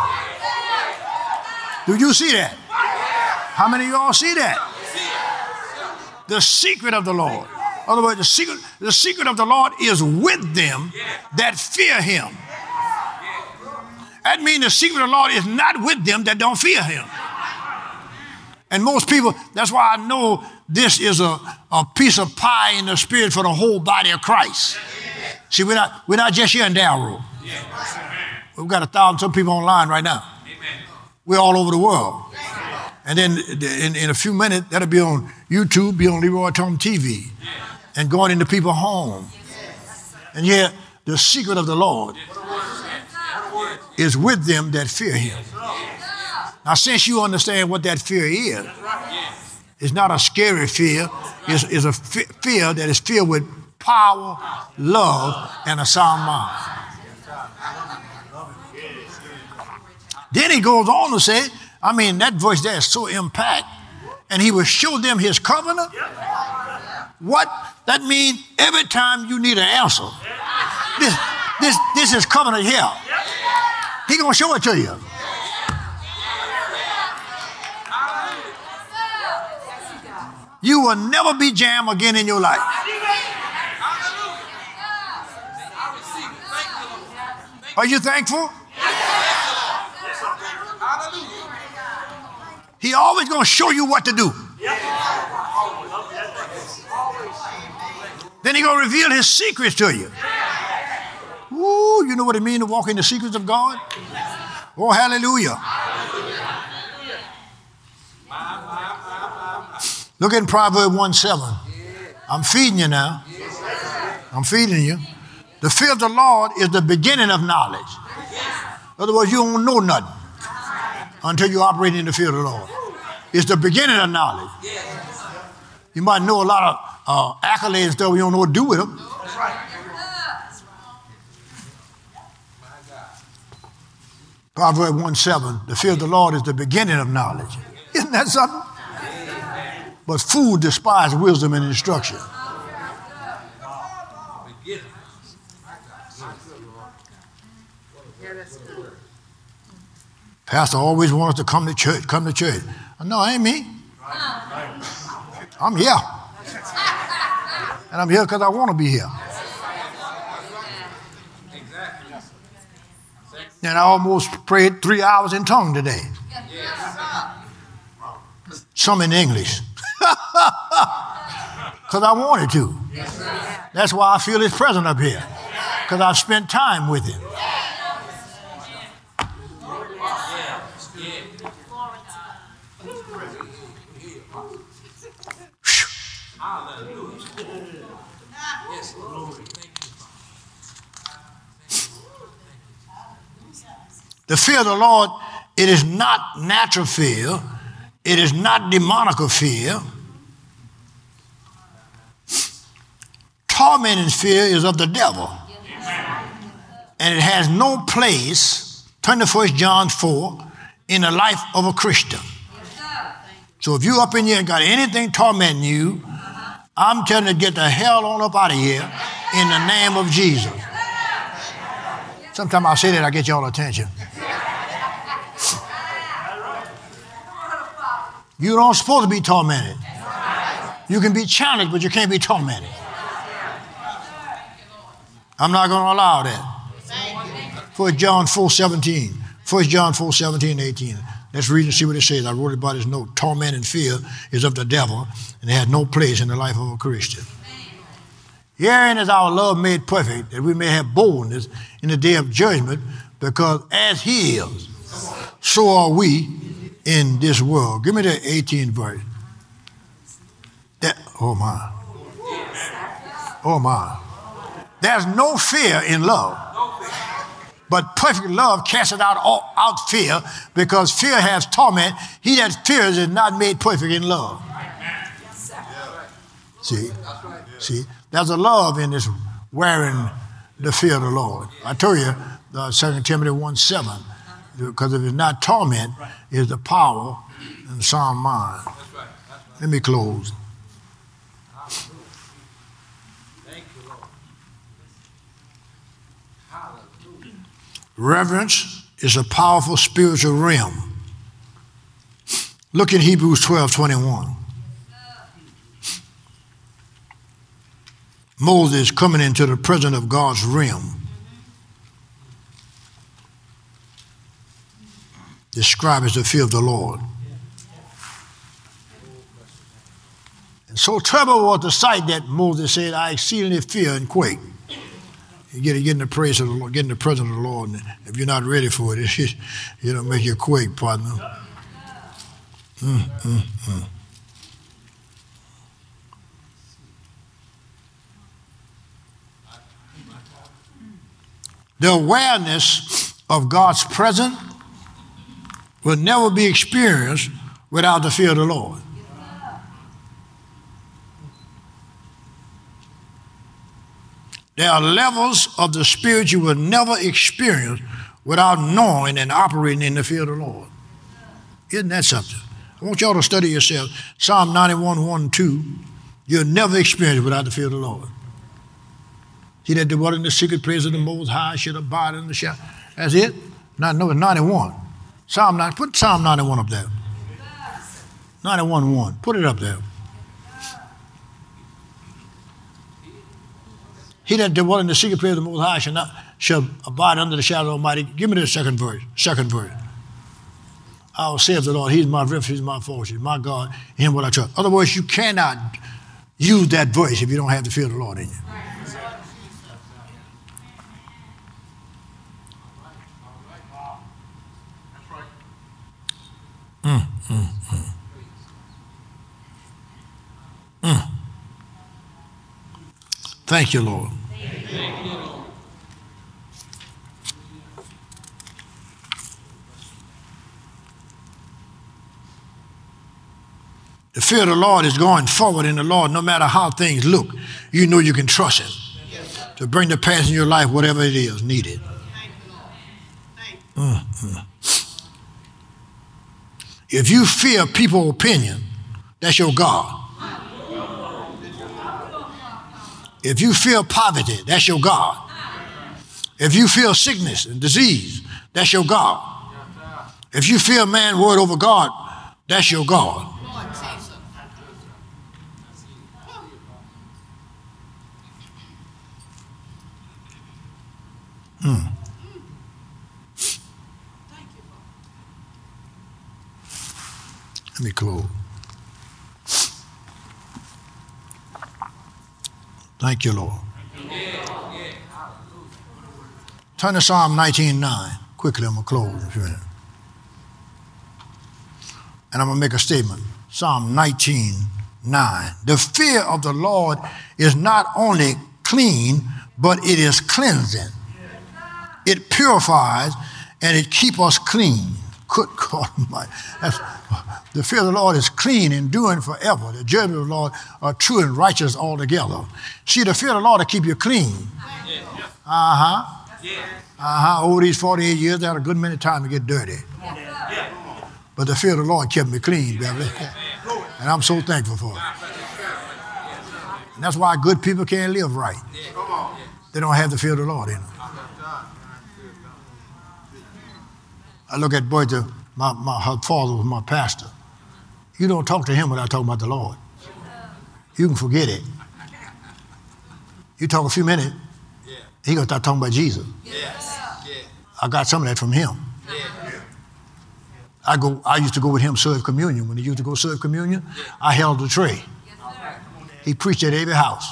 Do you see that? How many of y'all see that? The secret of the Lord. In other words, the secret of the Lord is with them that fear him. That means the secret of the Lord is not with them that don't fear him. And most people, that's why I know this is a piece of pie in the spirit for the whole body of Christ. See, we're not just here in Dalrow. We've got 1,000 people online right now. We're all over the world. And then in a few minutes, that'll be on YouTube, be on Leroy Thomas TV, and going into people's home. And yet, the secret of the Lord is with them that fear him. Now, since you understand what that fear is, it's not a scary fear. It's a fear that is filled with power, love, and a sound mind. Then he goes on to say, I mean, that verse there is so impact. And he will show them his covenant. What? That means every time you need an answer, this is covenant here. He gonna show it to you. You will never be jammed again in your life. Are you thankful? He always going to show you what to do. Then he going to reveal his secrets to you. Ooh, you know what it means to walk in the secrets of God? Oh, hallelujah. Look in Proverbs 1:7. I'm feeding you now. I'm feeding you. The fear of the Lord is the beginning of knowledge. In other words, you don't know nothing until you operate in the fear of the Lord. It's the beginning of knowledge. You might know a lot of accolades and stuff, you don't know what to do with them. Proverbs 1:7, the fear of the Lord is the beginning of knowledge. Isn't that something? But fools despise wisdom and instruction. Pastor always wants us to come to church, come to church. No, ain't me. I'm here. And I'm here because I want to be here. And I almost prayed 3 hours in tongue today. Some in English. Because I wanted to. That's why I feel his presence up here. Because I've spent time with him. The fear of the Lord, it is not natural fear. It is not demonical fear. Tormenting fear is of the devil. And it has no place, turn to 1 John 4, in the life of a Christian. So if you up in here and got anything tormenting you, I'm telling you to get the hell on up out of here in the name of Jesus. Sometimes I say that, I get y'all attention. You don't supposed to be tormented. You can be challenged, but you can't be tormented. I'm not going to allow that. 1 John 4:17. 1 John 4:17, 18. Let's read and see what it says. I wrote about his note. Torment and fear is of the devil, and it has no place in the life of a Christian. Herein is our love made perfect, that we may have boldness in the day of judgment, because as he is, so are we in this world. Give me the 18th verse. Oh my. Oh my. There's no fear in love. But perfect love casteth out fear, because fear has torment. He that fears is not made perfect in love. See, there's a love in this wearing the fear of the Lord. I told you, 2 Timothy 1:7, because if it's not torment, it's the power and sound mind. Let me close. Reverence is a powerful spiritual realm. Look in Hebrews 12:21. Moses coming into the presence of God's realm. Described as the fear of the Lord. And so terrible was the sight that Moses said, I exceedingly fear and quake. You get in the praise of the Lord, get in the presence of the Lord. And if you're not ready for it, it'll make you quake, partner. The awareness of God's presence will never be experienced without the fear of the Lord. There are levels of the Spirit you will never experience without knowing and operating in the fear of the Lord. Isn't that something? I want y'all to study yourself. Psalm 91, 1 and 2. You'll never experience it without the fear of the Lord. He that dwelleth in the secret place of the Most High shall abide in the shadow. That's it? No, it's 91. Put Psalm 91 up there. 91, 1. Put it up there. He that dwelleth in the secret place of the Most High shall abide under the shadow of the Almighty. Give me the second verse. I will say of the Lord, He's my refuge, my fortress, my God, in Him will I trust. Otherwise, you cannot use that verse if you don't have the fear of the Lord in you. Thank you, Lord. Thank you, Lord. The fear of the Lord is going forward in the Lord. No matter how things look, you know you can trust Him to bring to pass in your life whatever it is needed. If you fear people's opinion, that's your God. If you feel poverty, that's your God. If you feel sickness and disease, that's your God. If you feel man's word over God, that's your God. Let me close. Thank you, Lord. Turn to Psalm 19:9. Quickly, I'm going to close in a few minutes. And I'm going to make a statement. Psalm 19:9. The fear of the Lord is not only clean, but it is cleansing. It purifies and it keeps us clean. Good God Almighty. The fear of the Lord is clean, enduring forever. The judgment of the Lord are true and righteous altogether. See, the fear of the Lord will keep you clean. Over these 48 years, I had a good many times to get dirty. But the fear of the Lord kept me clean, Beverly. And I'm so thankful for it. And that's why good people can't live right. They don't have the fear of the Lord in them. I look at Bertha, her father was my pastor. You don't talk to him without talking about the Lord. You can forget it. You talk a few minutes, he gonna start talking about Jesus. I got some of that from him. I used to go with him serve communion. When he used to go serve communion, I held the tray. He preached at every house.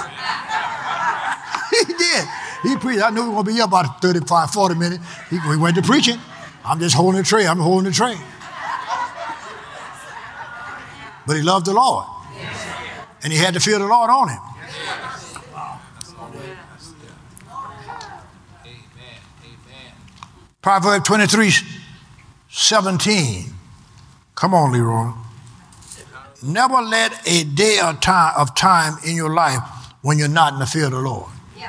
He did. He preached. I knew we were going to be here about 35, 40 minutes. We went to preaching. I'm just holding the tray. I'm holding the tray. But he loved the Lord. And he had the fear of the Lord on him. Proverbs 23:17. Come on, Leroy. Never let a day of time in your life when you're not in the fear of the Lord.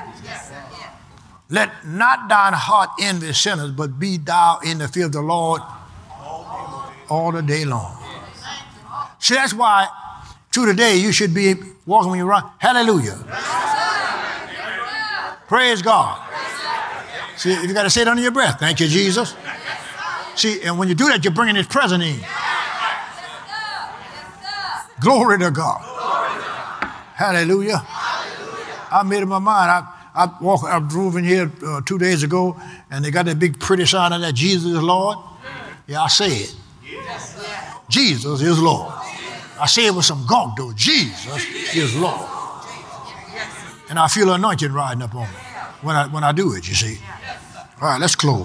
Let not thine heart envy sinners, but be thou in the fear of the Lord all the day long. See, that's why through the day you should be walking when you run. Hallelujah. Praise God. See, you got to say it under your breath. Thank you, Jesus. See, and when you do that, you're bringing His presence in. Glory to God. Hallelujah. I made up my mind. I drove in here 2 days ago, and they got that big pretty sign on that, Jesus is Lord. Yeah, I say it. Jesus is Lord. I say it with some gunk, though. Jesus is Lord. And I feel anointed riding up on me when I do it, you see. All right, let's close.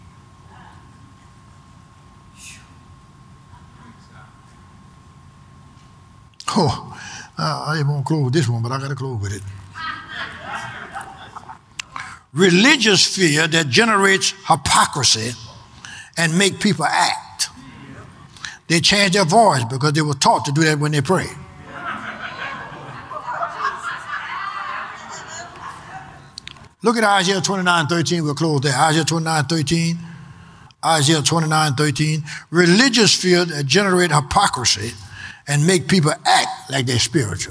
Oh, I ain't going to close with this one, but I got to close with it. religious fear that generates hypocrisy and make people act. They change their voice because they were taught to do that when they pray. Look at Isaiah 29:13. We'll close there. Isaiah 29:13. Isaiah 29:13. Religious fear that generate hypocrisy and make people act like they're spiritual.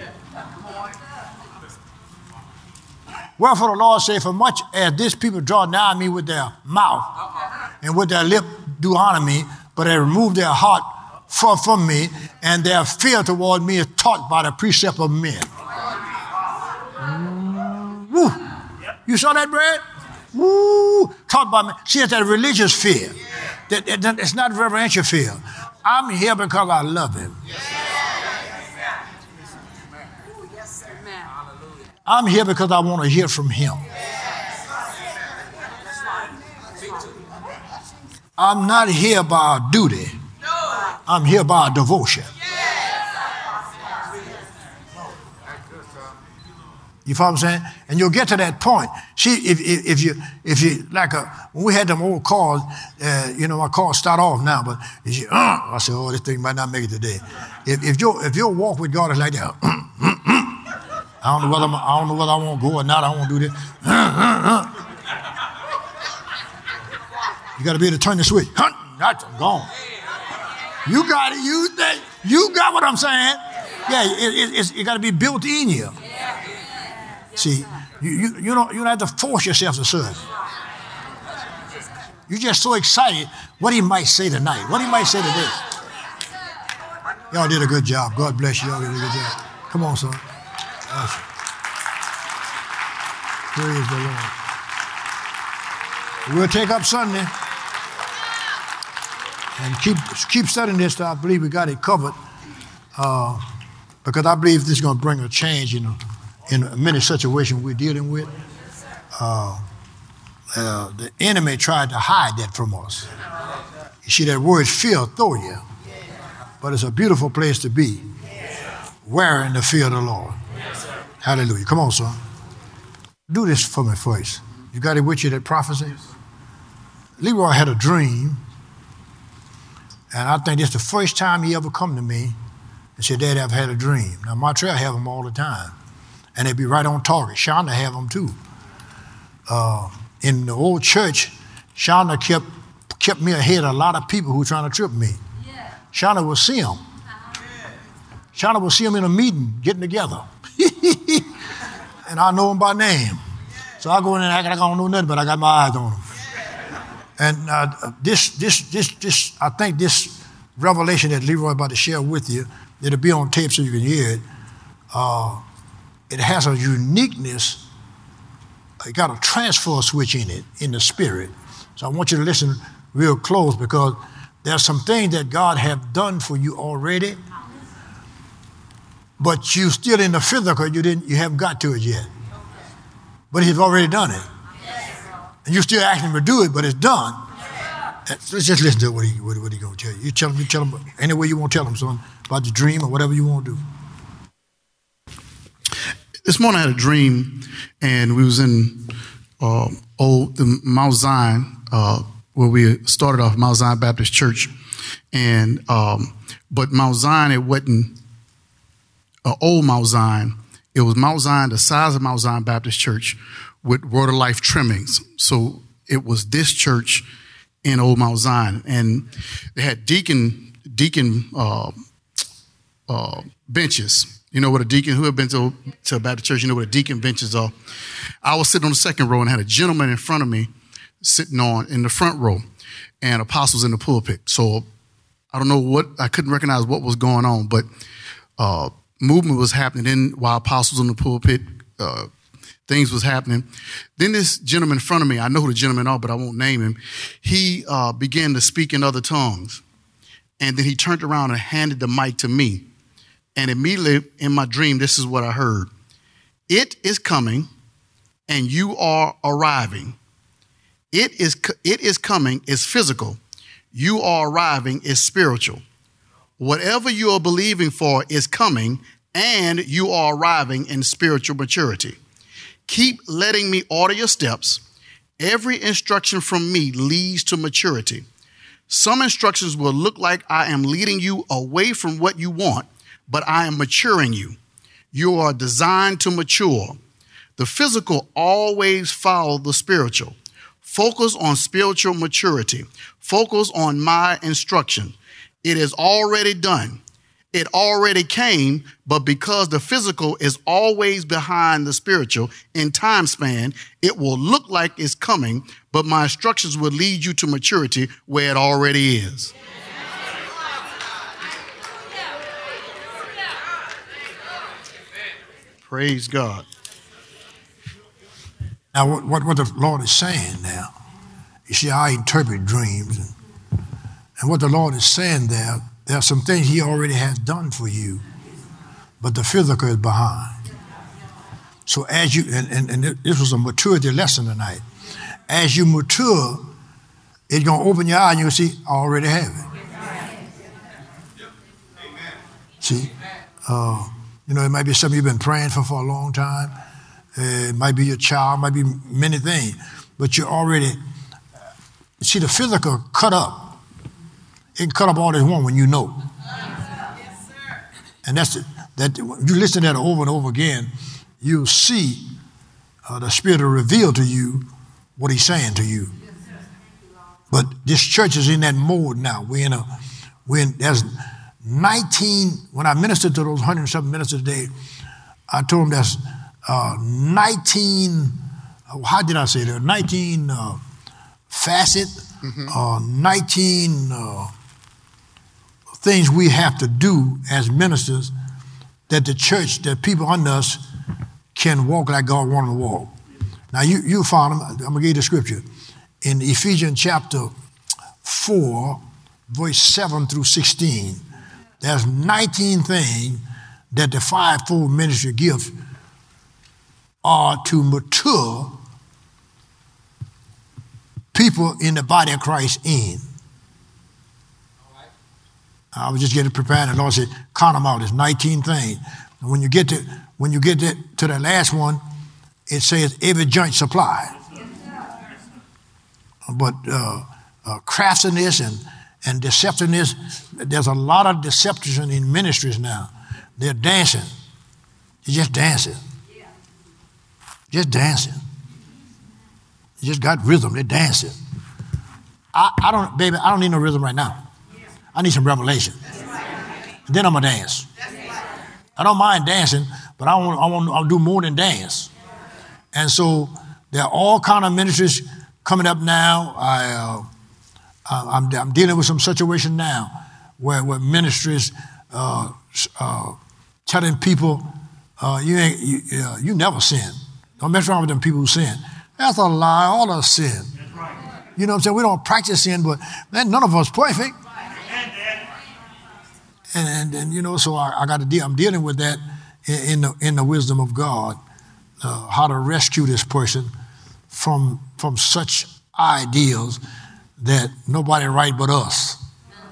Wherefore the Lord said, for much as this people draw nigh me with their mouth and with their lip do honor me, but they remove their heart from me, and their fear toward me is taught by the precept of men. Woo. You saw that, Brad? Woo. Taught by men. See, it's that religious fear. It's not reverential fear. I'm here because I love him. I'm here because I want to hear from him. I'm not here by a duty. I'm here by a devotion. You follow what I'm saying? And you'll get to that point. See, if you like when we had them old cars, my cars start off now, but I said, oh, this thing might not make it today. If your walk with God is like that, I don't know whether I want to go or not. I want to do this. You got to be able to turn the switch. That's gone. You got it. You got what I'm saying? Yeah, it got to be built in you. See, you don't have to force yourself to serve. You're just so excited what he might say tonight, what he might say today. Y'all did a good job. God bless you. Y'all did a good job. Come on, son. Praise the Lord. We'll take up Sunday and keep studying this. I believe we got it covered because I believe this is going to bring a change in many situations we're dealing with. The enemy tried to hide that from us. You see, that word fear throw you, but it's a beautiful place to be, wearing the fear of the Lord. Hallelujah. Come on, son. Do this for me first. You got it with you, that prophecy? Leroy had a dream, and I think this is the first time he ever come to me and said, Dad, I've had a dream. Now, Montreal have them all the time, and they be right on target. Shonda have them too. In the old church, Shonda kept me ahead of a lot of people who were trying to trip me. Yeah. Shonda will see them. Shonda will see them in a meeting, getting together. And I know them by name. So I go in and act like I don't know nothing, but I got my eyes on them. And this, I think this revelation that Leroy about to share with you, it'll be on tape so you can hear it. It has a uniqueness. It got a transfer switch in it, in the spirit. So I want you to listen real close because there's some things that God have done for you already, but you still in the physical, you haven't got to it yet. But he's already done it. And you still asking him to do it, but it's done. Let's just listen to what he going to tell you. You tell him any way you want to tell him something about the dream or whatever you want to do. This morning I had a dream, and we was in Mount Zion, where we started off, Mount Zion Baptist Church. And but Mount Zion, it wasn't old Mount Zion. It was Mount Zion, the size of Mount Zion Baptist Church, with Word of Life trimmings. So it was this church in old Mount Zion, and they had deacon benches. You know what a deacon, who have been to a Baptist church, you know what a deacon benches are. I was sitting on the second row and had a gentleman in front of me sitting in the front row, and apostles in the pulpit. So I don't know I couldn't recognize what was going on, but movement was happening while apostles in the pulpit, things was happening. Then this gentleman in front of me, I know who the gentleman are, but I won't name him. He began to speak in other tongues. And then he turned around and handed the mic to me. And immediately in my dream, this is what I heard. It is coming and you are arriving. It is coming is physical. You are arriving is spiritual. Whatever you are believing for is coming and you are arriving in spiritual maturity. Keep letting me order your steps. Every instruction from me leads to maturity. Some instructions will look like I am leading you away from what you want, but I am maturing you. You are designed to mature. The physical always follows the spiritual. Focus on spiritual maturity. Focus on my instruction. It is already done. It already came, but because the physical is always behind the spiritual in time span, it will look like it's coming, but my instructions will lead you to maturity where it already is. Praise God. Now, what the Lord is saying now, you see, I interpret dreams. And what the Lord is saying there are some things he already has done for you, but the physical is behind. So as you, and this was a maturity lesson tonight. As you mature, it's going to open your eye and you'll see, I already have it. See? It might be something you've been praying for a long time. It might be your child, it might be many things. But you already, see, the physical cut up. It can cut up all this one when you know. Yes, sir. And that you listen to that over and over again, you'll see the Spirit will reveal to you what he's saying to you. But this church is in that mode now. There's 19, when I ministered to those 107 ministers today, I told them there's 19, how did I say that? 19 facet, 19 things we have to do as ministers that the church, that people under us can walk like God wanted them to walk. Now you found them. I'm going to give you the scripture. In Ephesians chapter 4, verse 7 through 16, there's 19 things that the fivefold ministry gives are to mature people in the body of Christ in. I was just getting prepared, and the Lord said, count them out. There's 19 things. And when you get to the last one, it says every joint supplied. But craftiness and deceptiveness, there's a lot of deception in ministries now. They're dancing. They're just dancing. Just dancing. They just got rhythm. They're dancing. I don't need no rhythm right now. I need some revelation. And then I'm going to dance. I don't mind dancing, but I'll do more than dance. And so there are all kind of ministries coming up now. I'm dealing with some situation now where ministries telling people, you never sin. Don't mess around with them people who sin. That's a lie. All of us sin. You know what I'm saying? We don't practice sin, but man, none of us perfect. And so I got to deal. I'm dealing with that in the wisdom of God, how to rescue this person from such ideals that nobody right but us.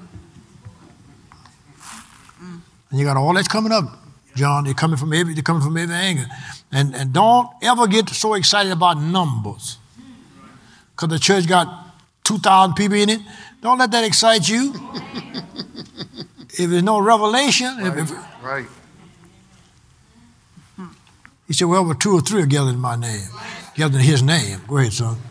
And you got all that's coming up, John. They're coming from every angle. And don't ever get so excited about numbers, because the church got 2,000 people in it. Don't let that excite you. If there's no revelation. Right. He said, well, 2 or 3 are gathered in my name. Gathered in his name. Go ahead, son.